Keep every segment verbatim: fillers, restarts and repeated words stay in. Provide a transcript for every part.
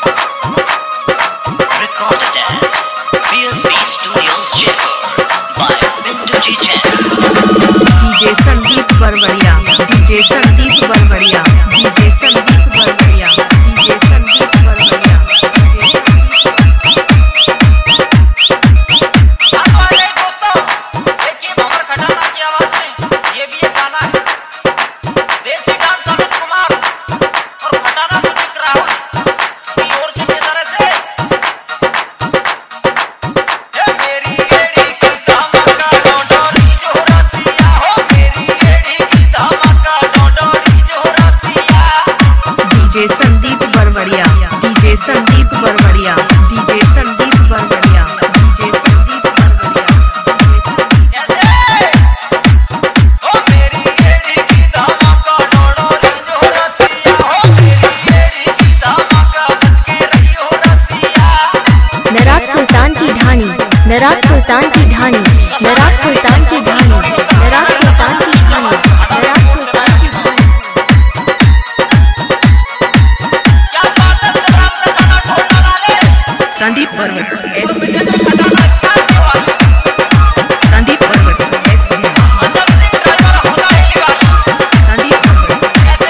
Recorded at B S B Studios Jaipur by Bindu Ji Jain. DJ Sandeep Barbadiya, DJ Sandeep Barbadiya, DJ Sandeep Barbadiya, DJ Sandeep Barbadiya, DJ वाले दोस्तों, देखिए भंवर खटाना की आवाज में ये भी एक गाना है। देसी डांस अमित कुमार और खटाना म्यूजिक राहुल की ओर से किस तरह से ये मेरी एड़ी की धमाका डोडोरी जो रसिया हो, मेरी एड़ी की धमाका डोडोरी जो रसिया। DJ Sandeep Barbadiya, DJ Sandeep Barbadiya, DJ Sandeep Barbadiya, DJ Sandeep Barbadiya, कैसे ओ मेरी एड़ी की धमाका डोडोरी जो रसिया हो, मेरी एड़ी की धमाका बच के रही हो रसिया। नराज सुल्तान की ढानी, नराज सुल्तान की ढानी, नराज सुल्तान की ढानी, नराज सुल्तान की ढानी, नराज सुल्तान की ढानी। क्या बात है, जरा अपने साथ ढोल लगा ले। Sandeep Barbadiya S D, Khatana star जो है, Sandeep Barbadiya S D, Ajab Singh driver होगा ही निकाल। संदीप बरबड़िया कैसे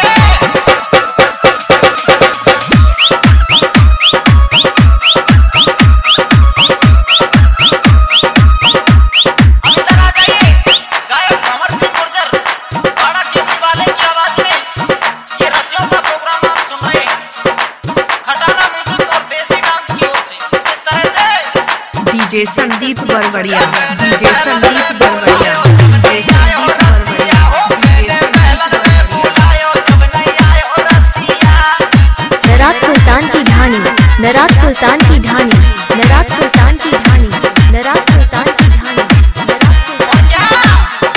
अंदर आ जाइए। गायक भंवर सिंह गुर्जर बाड़ा ड्यूटी वाले की आवाज में ये रसियों का प्रोग्राम आप सुन रहे हैं। खटाना म्यूजिक और देसी डांस की ओर से इस तरह से DJ Sandeep Barbadiya, DJ Sandeep Barbadiya, DJ Sandeep Barbadiya, DJ Sandeep Barbadiya. Naraj Sultan की ढानी, नराज सुल्तान की ढानी, नराज सुल्तान की ढानी, नराज सुल्तान की ढानी, Naraj Sultan.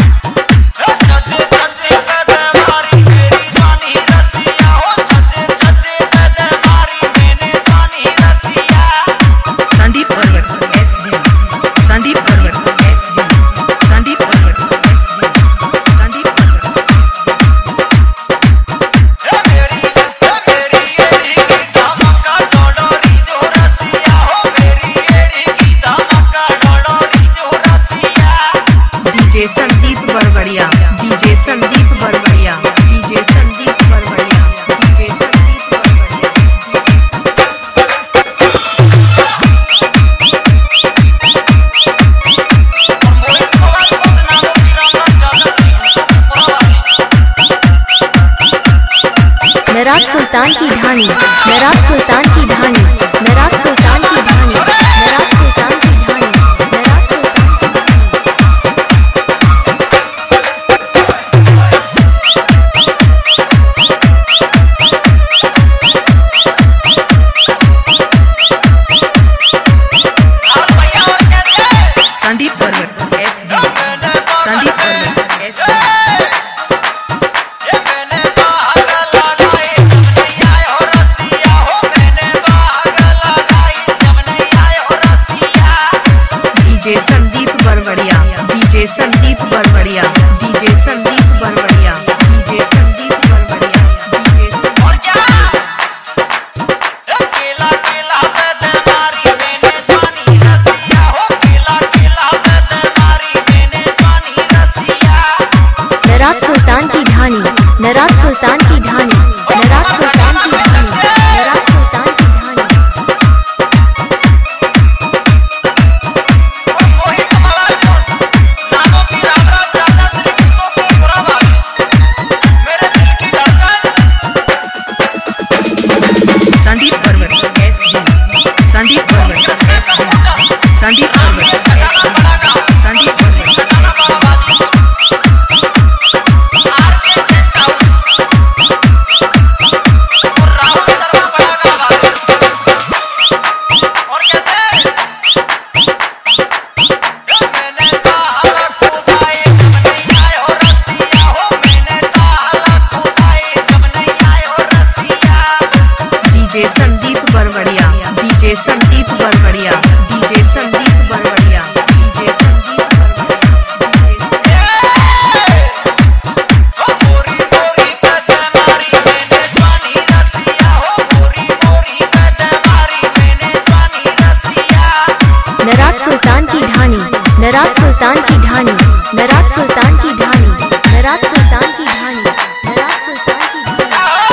Sandeep Barbadiya S D, Sandeep Barbadiya S D, Sandeep Barbadiya S D, Sandeep Barbadiya S D. DJ Sandeep Barbadiya, DJ Sandeep Barbadiya, DJ Sandeep Barbadiya, DJ Sandeep Barbadiya. Naraj Sultan की ढानी, नराज सुल्तान की ढानी, नराज सुल्तान की ढानी, नराज सुल्तान की ढानी, नराज सुल्तान की ढानी। Sandeep Barbadiya S D, Sandeep Barbadiya S D. DJ Sandeep Barbadiya, DJ Sandeep Barbadiya, DJ Sandeep Barbadiya, DJ Sandeep Barbadiya, DJ Sandeep. और क्या केला केला बेदमारी मैंने जानी रसिया हो, केला केला बेदमारी मैंने जानी रसिया। नराज सुल्तान की ढानी, नराज सुल्तान की ढानी, नराज सुल्तान की ढानी, नराज सुल्तान की ढानी। और मोहित मवाजों नामों की रामराज राजा श्री मुक्तों के बुराबाई मेरे दिल की धड़कन। Sandeep Barbadiya S D, Sandeep Barbadiya S D, Sandeep Barbadiya S D, Sandeep Barbadiya S D. DJ Sandeep Barbadiya, DJ Sandeep Barbadiya, DJ Sandeep Barbadiya, DJ Sandeep Barbadiya. Naraj Sultan की ढाणी नराज सुल्तान की ढाणी नराज सुल्तान की ढाणी नराज सुल्तान की ढाणी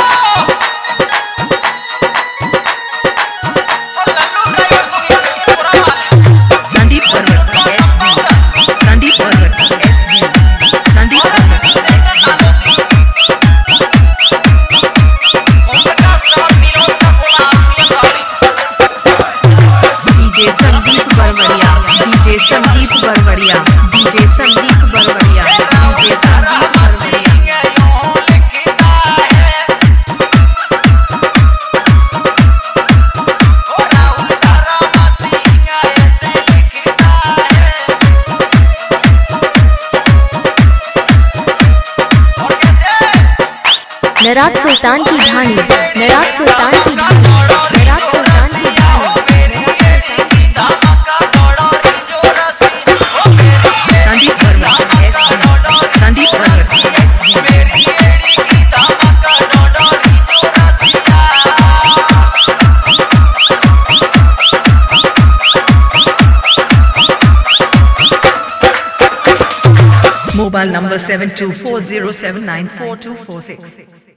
Sandeep Parvat SD Sandeep Parvat SD Sandeep Parvat SD DJ Sandeep Barwadiya DJ Sandeep Barwadiya DJ Sandeep Barwadiya DJ Sandeep Barwadiya Naraj Sultan की ढाणी नराज सुल्तान की ढाणी नराज सुल्तान की ढाणी Sandeep Parvat SD Sandeep Parvat SD Mobile number seven two four zero seven nine four two four six.